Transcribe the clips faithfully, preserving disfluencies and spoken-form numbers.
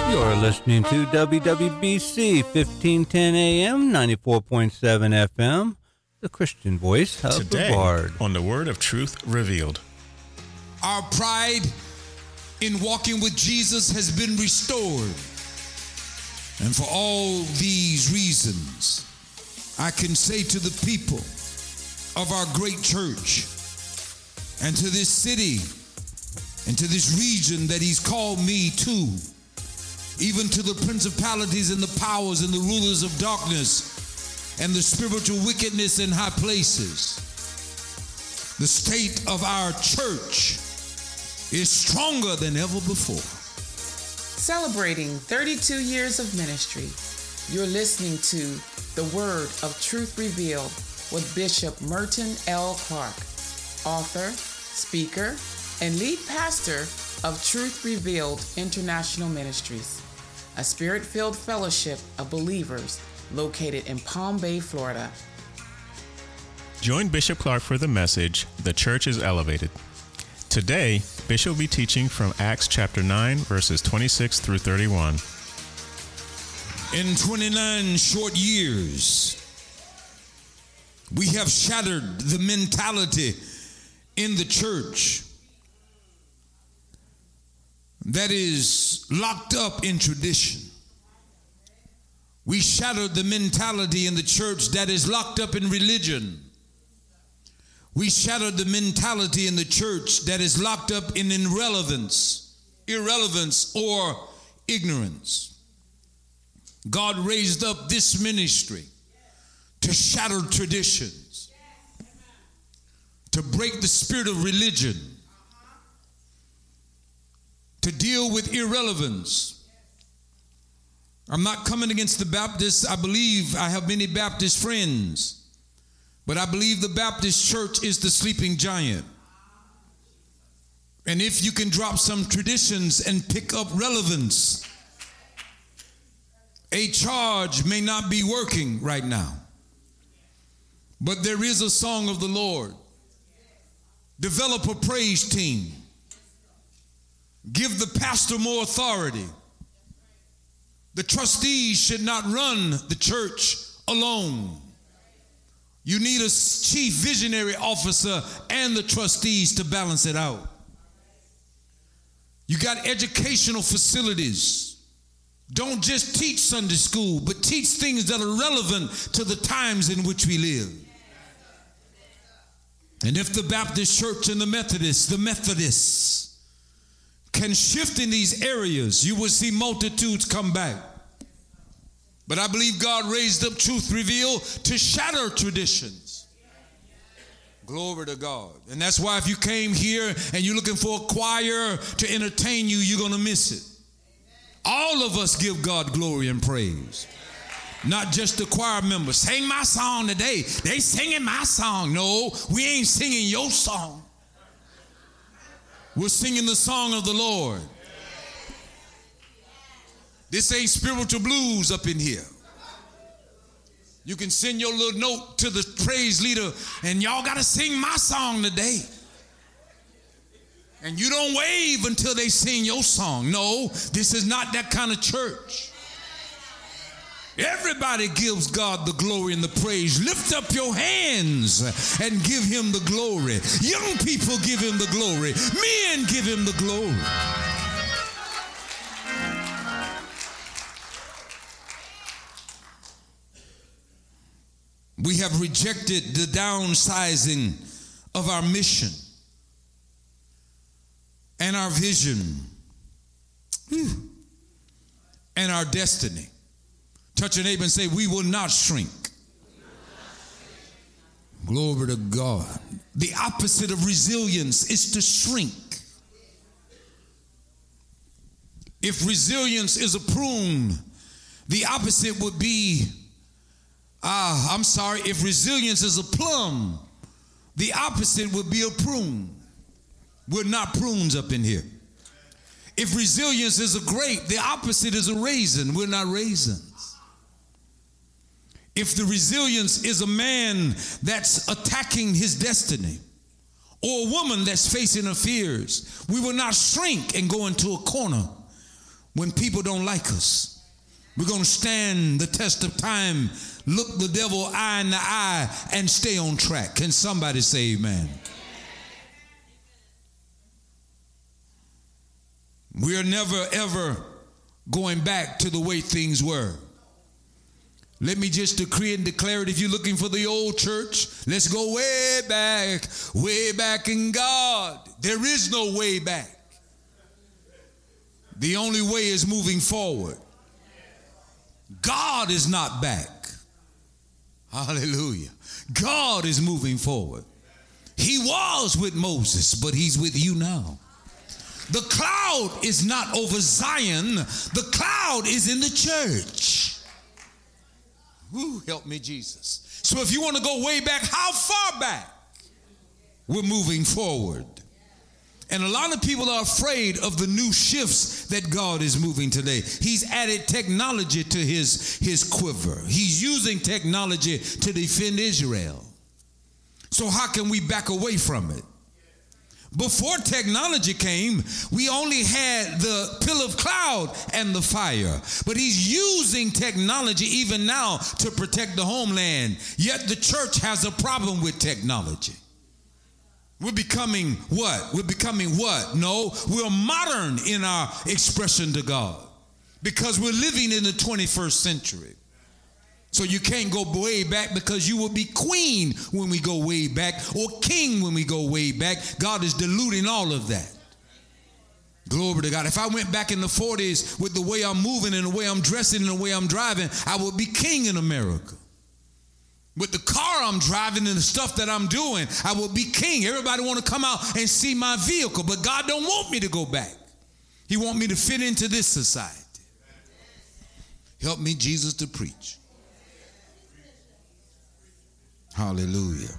You're listening to W W B C fifteen ten A M, ninety-four point seven F M, the Christian voice of Today, the Bard. On the Word of Truth Revealed. Our pride in walking with Jesus has been restored. And for all these reasons, I can say to the people of our great church and to this city and to this region that he's called me to, even to the principalities and the powers and the rulers of darkness and the spiritual wickedness in high places, the state of our church is stronger than ever before. Celebrating thirty-two years of ministry, you're listening to The Word of Truth Revealed with Bishop Merton L. Clark, author, speaker, and lead pastor of Truth Revealed International Ministries, a spirit-filled fellowship of believers located in Palm Bay, Florida. Join Bishop Clark for the message, The Church is Elevated. Today, Bishop will be teaching from Acts chapter nine, verses twenty-six through thirty-one. In twenty-nine short years, we have shattered the mentality in the church that is locked up in tradition. We shattered the mentality in the church that is locked up in religion. We shattered the mentality in the church that is locked up in irrelevance, irrelevance or ignorance. God raised up this ministry to shatter traditions, to break the spirit of religion, to deal with irrelevance. I'm not coming against the Baptists. I believe I have many Baptist friends. But I believe the Baptist church is the sleeping giant. And if you can drop some traditions and pick up relevance, a charge may not be working right now. But there is a song of the Lord. Develop a praise team. Give the pastor more authority. The trustees should not run the church alone. You need a chief visionary officer and the trustees to balance it out. You got educational facilities. Don't just teach Sunday school, but teach things that are relevant to the times in which we live. And if the Baptist church and the Methodists, the Methodists can shift in these areas, you will see multitudes come back. But I believe God raised up Truth Revealed to shatter traditions. Glory to God. And that's why if you came here and you're looking for a choir to entertain you, you're going to miss it. All of us give God glory and praise. Not just the choir members. Sing my song today. They singing my song. No, we ain't singing your song. We're singing the song of the Lord. This ain't spiritual blues up in here. You can send your little note to the praise leader and y'all got to sing my song today. And you don't wave until they sing your song. No, this is not that kind of church. Everybody gives God the glory and the praise. Lift up your hands and give him the glory. Young people give him the glory. Men give him the glory. We have rejected the downsizing of our mission and our vision and our destiny. Touch your neighbor and say, we will not shrink. Glory to God. The opposite of resilience is to shrink. If resilience is a prune, the opposite would be Ah, I'm sorry, if resilience is a plum, the opposite would be a prune. We're not prunes up in here. If resilience is a grape, the opposite is a raisin. We're not raisins. If the resilience is a man that's attacking his destiny, or a woman that's facing her fears, we will not shrink and go into a corner. when people don't like us. We're going to stand the test of time, look the devil eye in the eye, and stay on track. Can somebody say amen? We are never, ever going back to the way things were. Let me just decree and declare it. If you're looking for the old church, let's go way back, way back in God. There is no way back. The only way is moving forward. God is not back. Hallelujah. God is moving forward. He was with Moses, but he's with you now. The cloud is not over Zion. The cloud is in the church. Woo, help me, Jesus. So if you want to go way back, how far back? We're moving forward. And a lot of people are afraid of the new shifts that God is moving today. He's added technology to his, his quiver. He's using technology to defend Israel. So how can we back away from it? Before technology came, we only had the pillar of cloud and the fire. But he's using technology even now to protect the homeland. Yet the church has a problem with technology. We're becoming what? We're becoming what? No, we're modern in our expression to God because we're living in the twenty-first century. So you can't go way back because you will be queen when we go way back or king when we go way back. God is diluting all of that. Glory to God. If I went back in the forties with the way I'm moving and the way I'm dressing and the way I'm driving, I would be king in America. With the car I'm driving and the stuff that I'm doing, I will be king. Everybody want to come out and see my vehicle, but God don't want me to go back. He want me to fit into this society. Help me, Jesus, to preach. Hallelujah.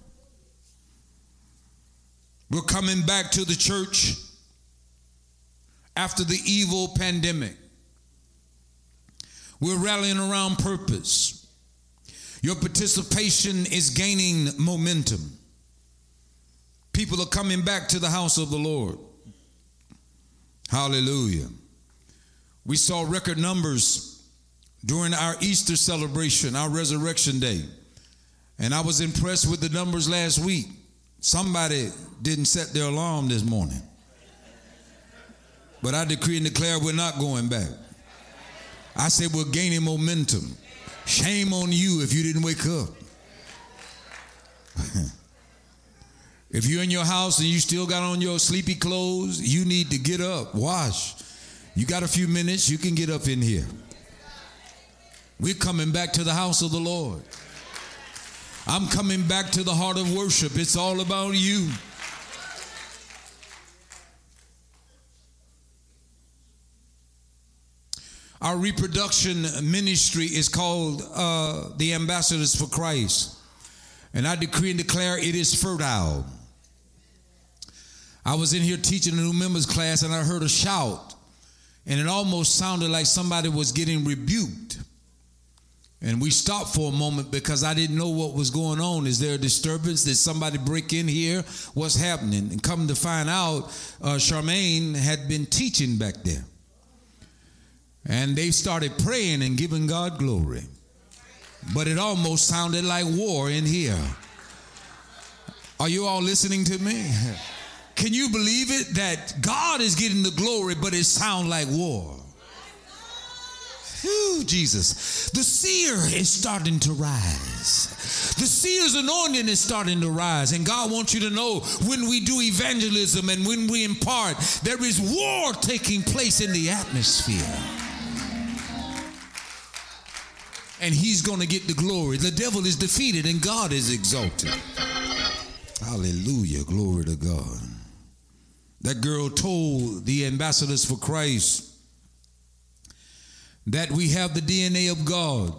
We're coming back to the church after the evil pandemic. We're rallying around purpose. Your participation is gaining momentum. People are coming back to the house of the Lord. Hallelujah. We saw record numbers during our Easter celebration, our Resurrection Day. And I was impressed with the numbers last week. Somebody didn't set their alarm this morning. But I decree and declare we're not going back. I said we're gaining momentum. Shame on you if you didn't wake up. If you're in your house and you still got on your sleepy clothes, you need to get up, wash. You got a few minutes, you can get up in here. We're coming back to the house of the Lord. I'm coming back to the heart of worship. It's all about you. Our reproduction ministry is called uh, the Ambassadors for Christ. And I decree and declare it is fertile. I was in here teaching a new members class and I heard a shout. And it almost sounded like somebody was getting rebuked. And we stopped for a moment because I didn't know what was going on. Is there a disturbance? Did somebody break in here? What's happening? And come to find out, uh, Charmaine had been teaching back there. And they started praying and giving God glory. But it almost sounded like war in here. Are you all listening to me? Can you believe it that God is getting the glory, but it sounds like war? Whew, Jesus. The seer is starting to rise. The seer's anointing is starting to rise. And God wants you to know when we do evangelism and when we impart, there is war taking place in the atmosphere. And he's going to get the glory. The devil is defeated and God is exalted. Hallelujah. Glory to God. That girl told the Ambassadors for Christ that we have the D N A of God.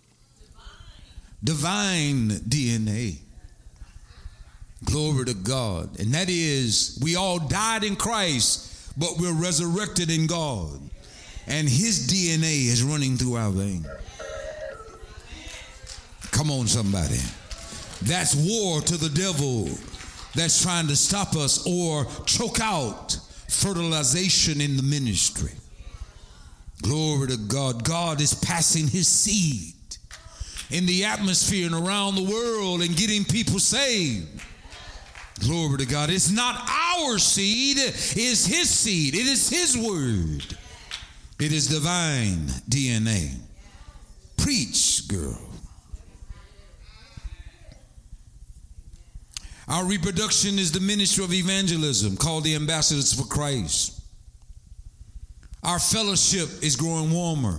Divine D N A. Glory to God. And that is, we all died in Christ, but we're resurrected in God. And his D N A is running through our veins. Come on, somebody. That's war to the devil that's trying to stop us or choke out fertilization in the ministry. Glory to God. God is passing his seed in the atmosphere and around the world and getting people saved. Glory to God. It's not our seed, it's his seed. It is his word. It is divine D N A. Preach, girl. Our reproduction is the ministry of evangelism called the Ambassadors for Christ. Our fellowship is growing warmer.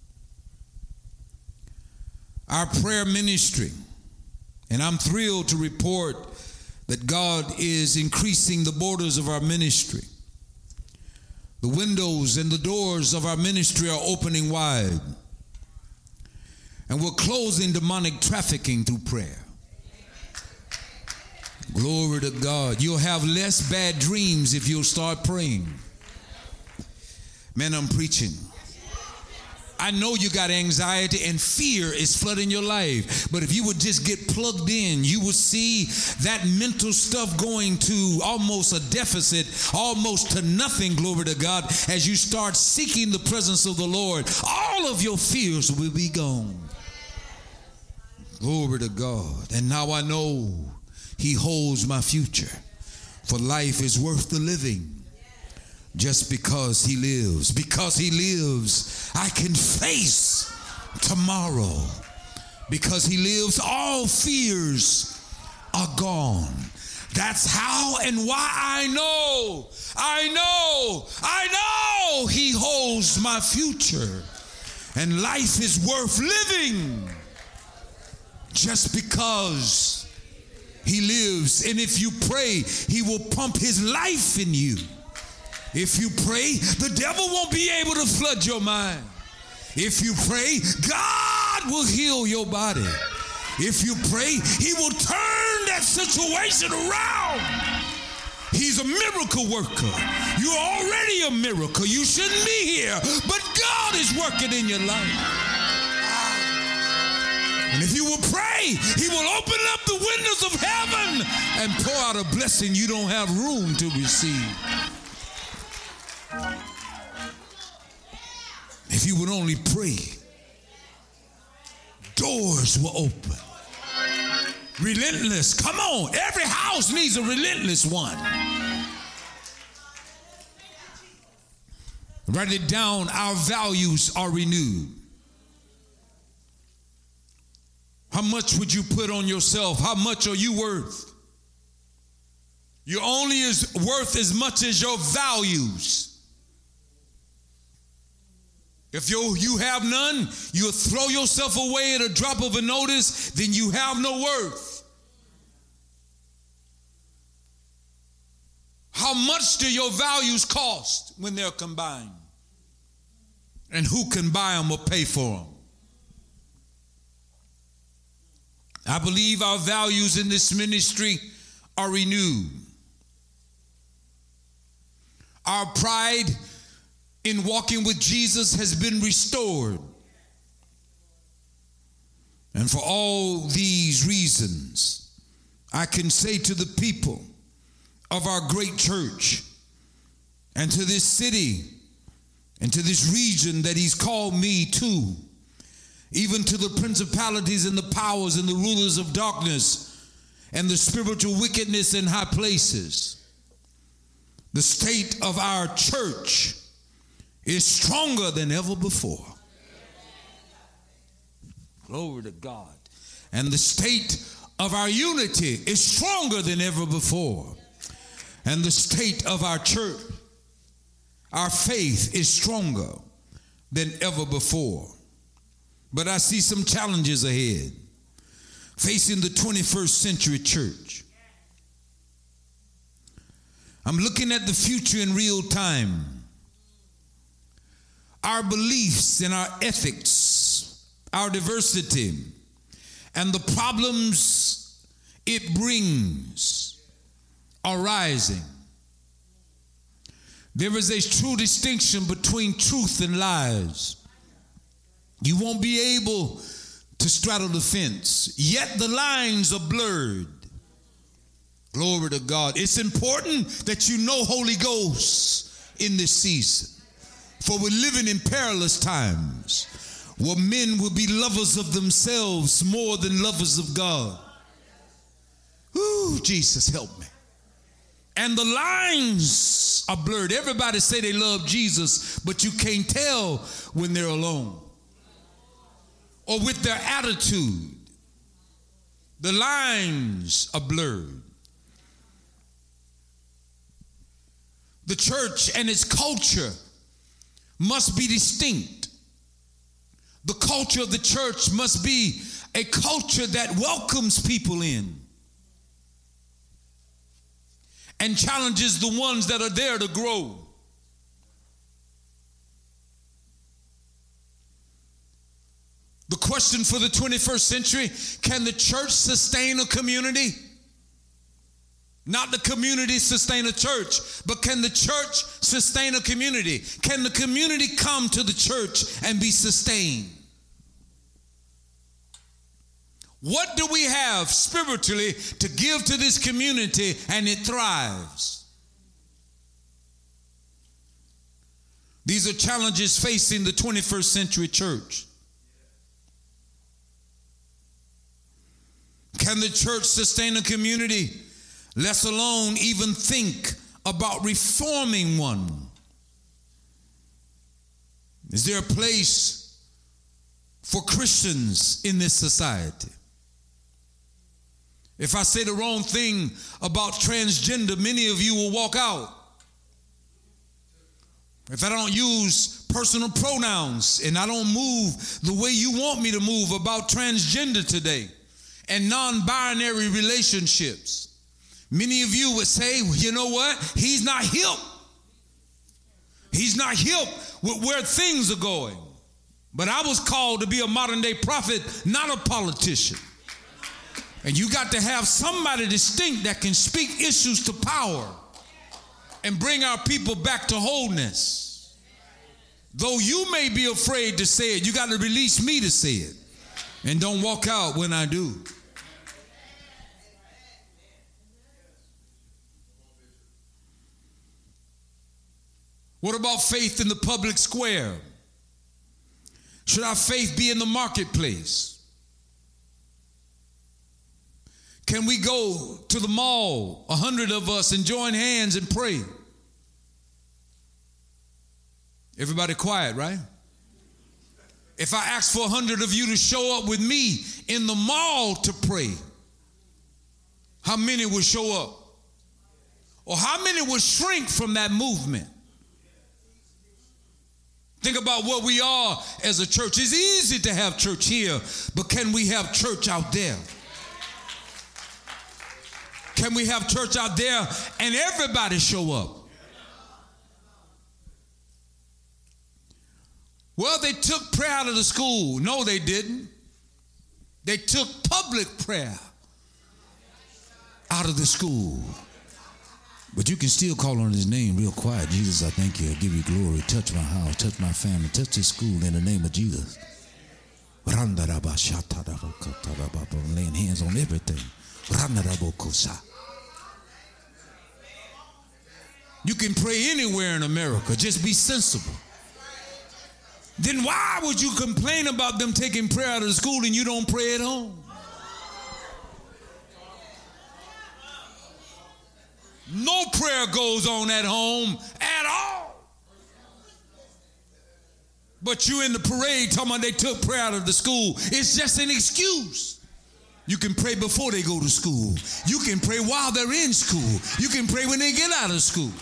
Our prayer ministry, and I'm thrilled to report that God is increasing the borders of our ministry. The windows and the doors of our ministry are opening wide. And we're closing demonic trafficking through prayer. Glory to God. You'll have less bad dreams if you'll start praying. Man, I'm preaching. I know you got anxiety and fear is flooding your life, but if you would just get plugged in, you would see that mental stuff going to almost a deficit, almost to nothing, glory to God, as you start seeking the presence of the Lord. All of your fears will be gone. Glory to God. And now I know he holds my future, for life is worth the living. Just because he lives. Because he lives, I can face tomorrow. Because he lives, all fears are gone. That's how and why I know, I know, I know he holds my future. And life is worth living just because he lives. And if you pray, he will pump his life in you. If you pray, the devil won't be able to flood your mind. If you pray, God will heal your body. If you pray, he will turn that situation around. He's a miracle worker. You're already a miracle. You shouldn't be here, but God is working in your life. And if you will pray, he will open up the windows of heaven and pour out a blessing you don't have room to receive. If you would only pray, doors will open. Relentless. Come on. Every house needs a relentless one. Write it down. Our values are renewed. How much would you put on yourself? How much are you worth? You're only as worth as much as your values. If you, you have none, you throw yourself away at a drop of a notice, then you have no worth. How much do your values cost when they're combined? And who can buy them or pay for them? I believe our values in this ministry are renewed. Our pride in walking with Jesus has been restored. And for all these reasons, I can say to the people of our great church and to this city and to this region that he's called me to, even to the principalities and the powers and the rulers of darkness and the spiritual wickedness in high places, the state of our church is stronger than ever before. Glory to God. And the state of our unity is stronger than ever before. And the state of our church, our faith, is stronger than ever before. But I see some challenges ahead facing the twenty-first century church. I'm looking at the future in real time. Our beliefs and our ethics, our diversity, and the problems it brings are rising. There is a true distinction between truth and lies. You won't be able to straddle the fence, yet the lines are blurred. Glory to God. It's important that you know Holy Ghost in this season. For we're living in perilous times, where men will be lovers of themselves more than lovers of God. Ooh, Jesus, help me. And the lines are blurred. Everybody say they love Jesus, but you can't tell when they're alone or with their attitude. The lines are blurred. The church and its culture must be distinct. The culture of the church must be a culture that welcomes people in and challenges the ones that are there to grow. The question for the twenty-first century, can the church sustain a community? Not the community sustain a church, but can the church sustain a community? Can the community come to the church and be sustained? What do we have spiritually to give to this community and it thrives? These are challenges facing the twenty-first century church. Can the church sustain a community, let alone even think about reforming one? Is there a place for Christians in this society? If I say the wrong thing about transgender, many of you will walk out. If I don't use personal pronouns and I don't move the way you want me to move about transgender today and non-binary relationships, many of you would say, well, you know what? He's not hip. He's not hip with where things are going. But I was called to be a modern day prophet, not a politician. And you got to have somebody distinct that can speak issues to power and bring our people back to wholeness. Though you may be afraid to say it, you got to release me to say it. And don't walk out when I do. What about faith in the public square? Should our faith be in the marketplace? Can we go to the mall, a hundred of us, and join hands and pray? Everybody quiet, right? If I ask for a hundred of you to show up with me in the mall to pray, how many would show up? Or how many would shrink from that movement? Think about what we are as a church. It's easy to have church here, but can we have church out there? Can we have church out there and everybody show up? Well, they took prayer out of the school. No, they didn't. They took public prayer out of the school. But you can still call on his name real quiet. Jesus, I thank you. I give you glory. Touch my house. Touch my family. Touch this school in the name of Jesus. Laying hands on everything. You can pray anywhere in America. Just be sensible. Then why would you complain about them taking prayer out of the school and you don't pray at home? No prayer goes on at home at all. But you in the parade talking about they took prayer out of the school. It's just an excuse. You can pray before they go to school. You can pray while they're in school. You can pray when they get out of school.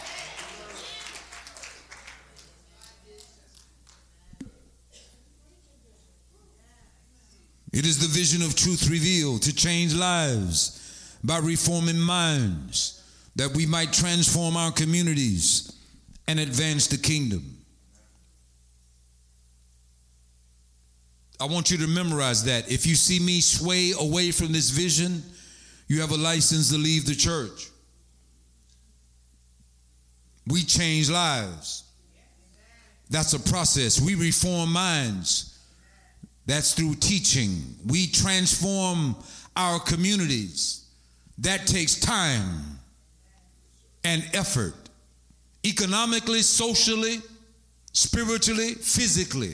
It is the vision of truth revealed to change lives by reforming minds, that we might transform our communities and advance the kingdom. I want you to memorize that. If you see me sway away from this vision, you have a license to leave the church. We change lives. That's a process. We reform minds. That's through teaching. We transform our communities. That takes time and effort, economically, socially, spiritually, physically.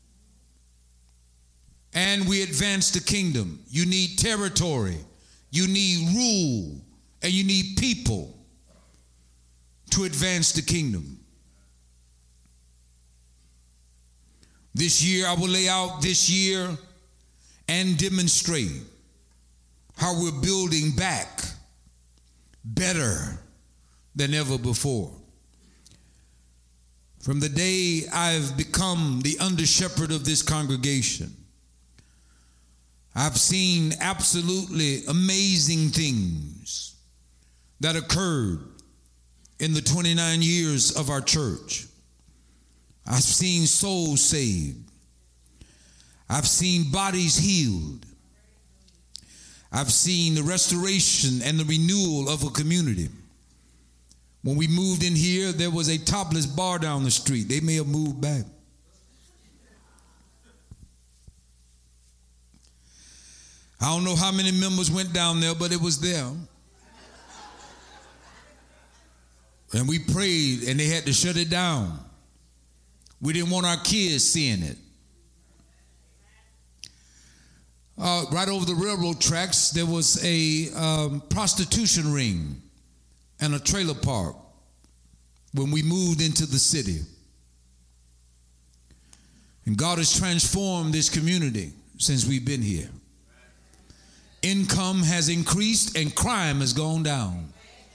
And we advance the kingdom. You need territory, you need rule, and you need people to advance the kingdom. This year, I will lay out this year and demonstrate how we're building back better than ever before. From the day I've become the under shepherd of this congregation, I've seen absolutely amazing things that occurred in the twenty-nine years of our church. I've seen souls saved. I've seen bodies healed. I've seen the restoration and the renewal of a community. When we moved in here, there was a topless bar down the street. They may have moved back. I don't know how many members went down there, but it was there. And we prayed, and they had to shut it down. We didn't want our kids seeing it. Uh, right over the railroad tracks, there was a um, prostitution ring and a trailer park when we moved into the city. And God has transformed this community since we've been here. Income has increased and crime has gone down.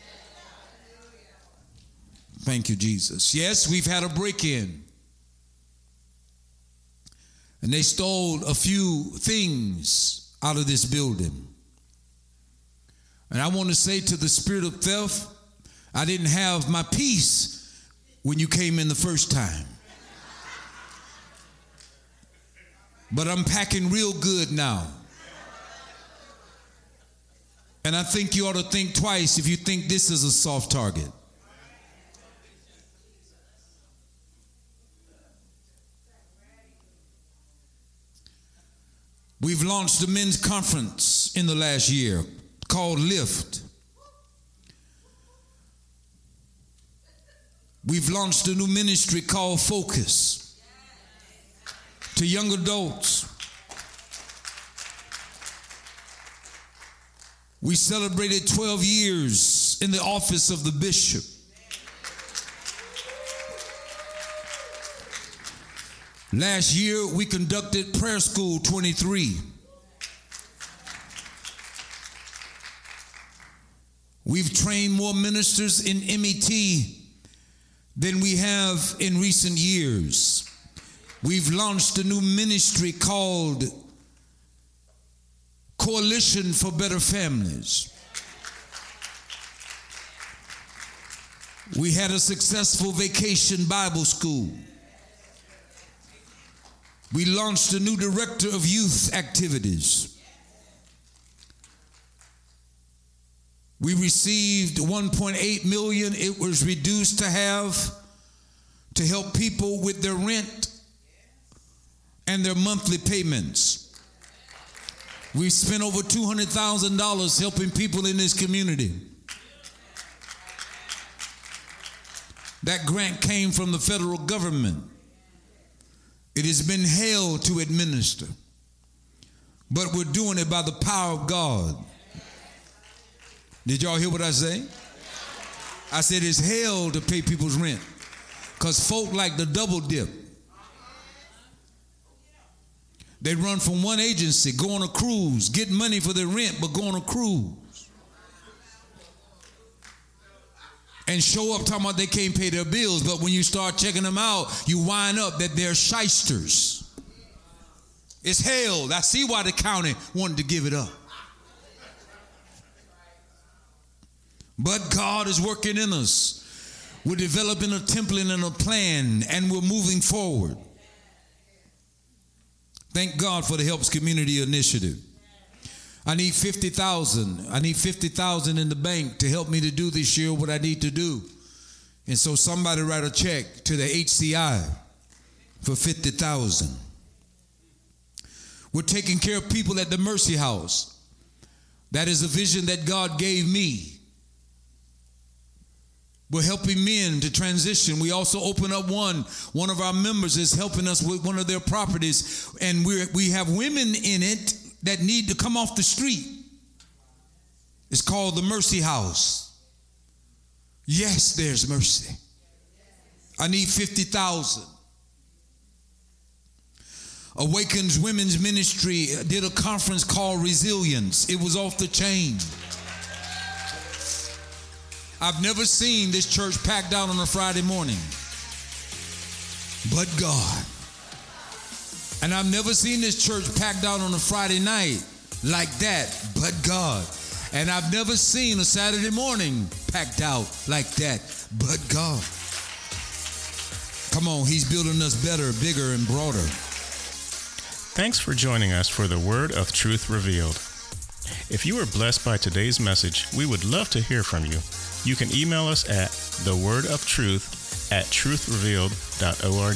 Thank you, Jesus. Yes, we've had a break-in. And they stole a few things out of this building. And I want to say to the spirit of theft, I didn't have my peace when you came in the first time. But I'm packing real good now. And I think you ought to think twice if you think this is a soft target. We've launched a men's conference in the last year called Lift. We've launched a new ministry called Focus to young adults. We celebrated twelve years in the office of the bishop. Last year, we conducted Prayer School twenty-three. We've trained more ministers in M E T than we have in recent years. We've launched a new ministry called Coalition for Better Families. We had a successful vacation Bible school. We launched a new director of youth activities. We received one point eight million dollars. It was reduced to have to help people with their rent and their monthly payments. We spent over two hundred thousand dollars helping people in this community. That grant came from the federal government. It has been hell to administer, but we're doing it by the power of God. Did y'all hear what I say? I said it's hell to pay people's rent because folk like the double dip. They run from one agency, go on a cruise, get money for their rent, but go on a cruise. And show up talking about they can't pay their bills, but when you start checking them out, you wind up that they're shysters. It's hell. I see why the county wanted to give it up. But God is working in us. We're developing a template and a plan, and we're moving forward. Thank God for the Helps Community Initiative. I need fifty thousand. I need fifty thousand in the bank to help me to do this year what I need to do. And so somebody write a check to the H C I for fifty thousand. We're taking care of people at the Mercy House. That is a vision that God gave me. We're helping men to transition. We also open up one. One of our members is helping us with one of their properties. And we we have women in it that need to come off the street. It's called the Mercy House. Yes, there's mercy. I need fifty thousand. Awakens Women's Ministry did a conference called Resilience. It was off the chain. I've never seen this church packed out on a Friday morning, but God. And I've never seen this church packed out on a Friday night like that, but God. And I've never seen a Saturday morning packed out like that, but God. Come on, he's building us better, bigger, and broader. Thanks for joining us for the Word of Truth Revealed. If you were blessed by today's message, we would love to hear from you. You can email us at thewordoftruth at truth revealed dot org.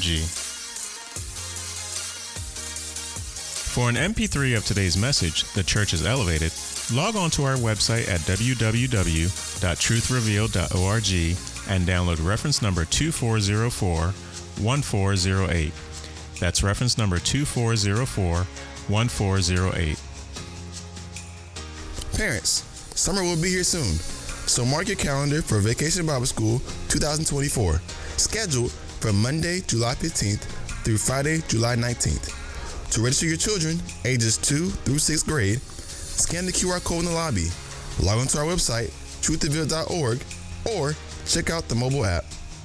For an M P three of today's message, The Church is Elevated, log on to our website at w w w dot truth revealed dot org and download reference number two four zero four, one four zero eight. That's reference number two four zero four, one four zero eight. Parents, summer will be here soon, so mark your calendar for Vacation Bible School twenty twenty-four, scheduled from Monday, July fifteenth through Friday, July nineteenth. To register your children, ages two through sixth grade, scan the Q R code in the lobby, log on to our website, truth revealed dot org, or check out the mobile app.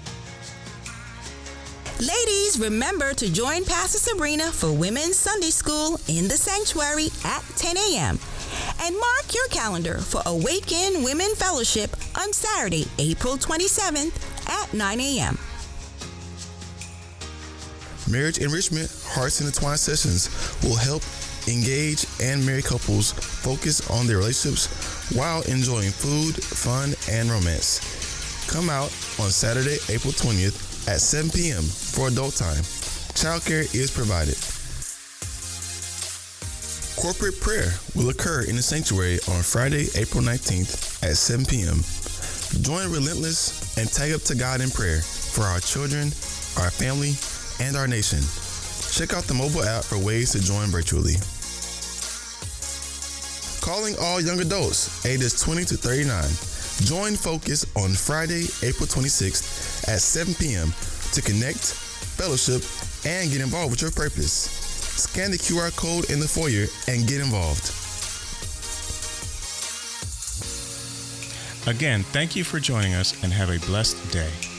Ladies, remember to join Pastor Sabrina for Women's Sunday School in the Sanctuary at ten a.m. And mark your calendar for Awaken Women Fellowship on Saturday, April twenty-seventh at nine a.m. Marriage Enrichment Hearts Intertwined sessions will help engage and married couples focus on their relationships while enjoying food, fun, and romance. Come out on Saturday, April twentieth at seven p.m. for adult time. Childcare is provided. Corporate prayer will occur in the sanctuary on Friday, April nineteenth at seven p.m. Join Relentless and tag up to God in prayer for our children, our family, and our nation. Check out the mobile app for ways to join virtually. Calling all young adults ages twenty to thirty-nine. Join Focus on Friday, April twenty-sixth at seven p.m. to connect, fellowship, and get involved with your purpose. Scan the Q R code in the foyer and get involved. Again, thank you for joining us and have a blessed day.